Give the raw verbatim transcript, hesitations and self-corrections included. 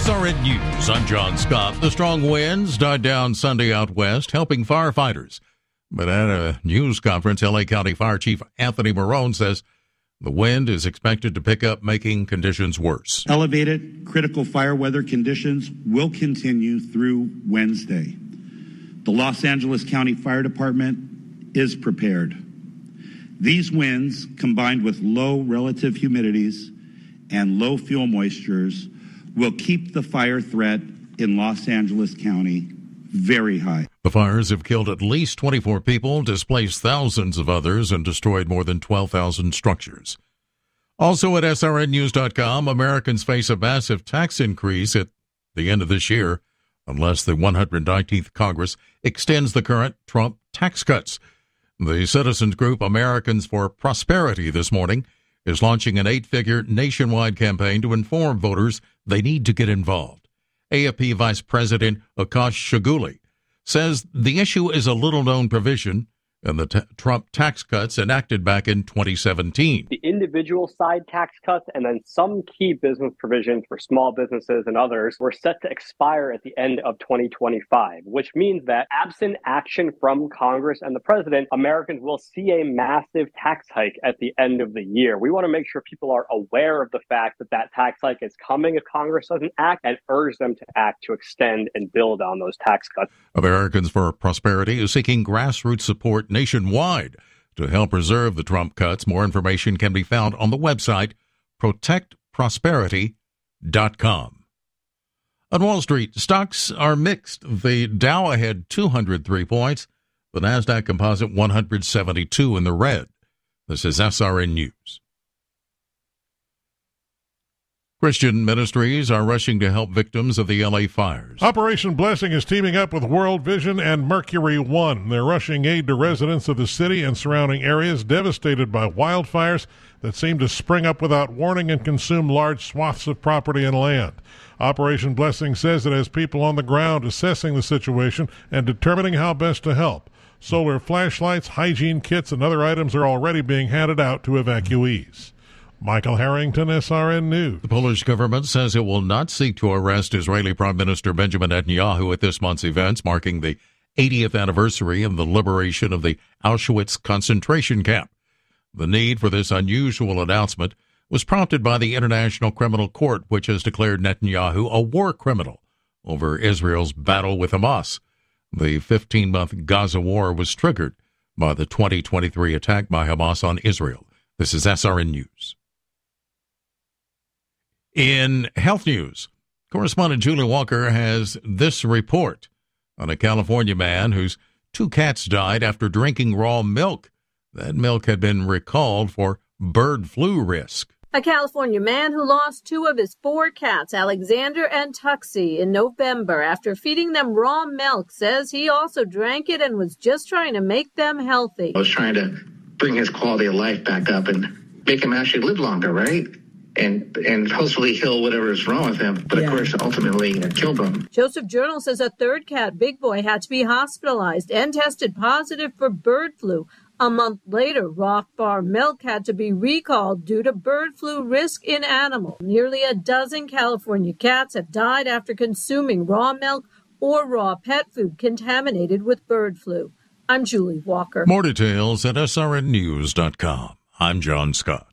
S R N News, I'm John Scott. The strong winds died down Sunday out west, helping firefighters. But at a news conference, L A County Fire Chief Anthony Marone says the wind is expected to pick up, making conditions worse. Elevated critical fire weather conditions will continue through Wednesday. The Los Angeles County Fire Department is prepared. These winds, combined with low relative humidities and low fuel moistures, will keep the fire threat in Los Angeles County very high. The fires have killed at least twenty-four people, displaced thousands of others, and destroyed more than twelve thousand structures. Also at S R N news dot com, Americans face a massive tax increase at the end of this year unless the one hundred nineteenth Congress extends the current Trump tax cuts. The citizens group Americans for Prosperity this morning is launching an eight-figure nationwide campaign to inform voters they need to get involved. A F P Vice President Akash Shaguli says the issue is a little-known provision in the t- Trump tax cuts enacted back in twenty seventeen. The individual side tax cuts and then some key business provisions for small businesses and others were set to expire at the end of twenty twenty-five, which means that absent action from Congress and the president, Americans will see a massive tax hike at the end of the year. We want to make sure people are aware of the fact that that tax hike is coming if Congress doesn't act, and urge them to act to extend and build on those tax cuts. Americans for Prosperity is seeking grassroots support nationwide to help preserve the Trump cuts. More information can be found on the website protect prosperity dot com. On Wall Street, stocks are mixed. The Dow ahead two hundred three points, the NASDAQ Composite one hundred seventy-two in the red. This is S R N News. Christian ministries are rushing to help victims of the L A fires. Operation Blessing is teaming up with World Vision and Mercury One. They're rushing aid to residents of the city and surrounding areas devastated by wildfires that seem to spring up without warning and consume large swaths of property and land. Operation Blessing says it has people on the ground assessing the situation and determining how best to help. Solar flashlights, hygiene kits, and other items are already being handed out to evacuees. Michael Harrington, S R N News. The Polish government says it will not seek to arrest Israeli Prime Minister Benjamin Netanyahu at this month's events, marking the eightieth anniversary of the liberation of the Auschwitz concentration camp. The need for this unusual announcement was prompted by the International Criminal Court, which has declared Netanyahu a war criminal over Israel's battle with Hamas. The fifteen-month Gaza war was triggered by the twenty twenty-three attack by Hamas on Israel. This is S R N News. In health news, correspondent Julie Walker has this report on a California man whose two cats died after drinking raw milk. That milk had been recalled for bird flu risk. A California man who lost two of his four cats, Alexander and Tuxie, in November after feeding them raw milk, says he also drank it and was just trying to make them healthy. I was trying to bring his quality of life back up and make him actually live longer, right? And and hopefully heal whatever is wrong with him. But, yeah. Of course, ultimately it killed him. Joseph Journal says a third cat, Big Boy, had to be hospitalized and tested positive for bird flu. A month later, raw farm milk had to be recalled due to bird flu risk in animals. Nearly a dozen California cats have died after consuming raw milk or raw pet food contaminated with bird flu. I'm Julie Walker. More details at S R N news dot com. I'm John Scott.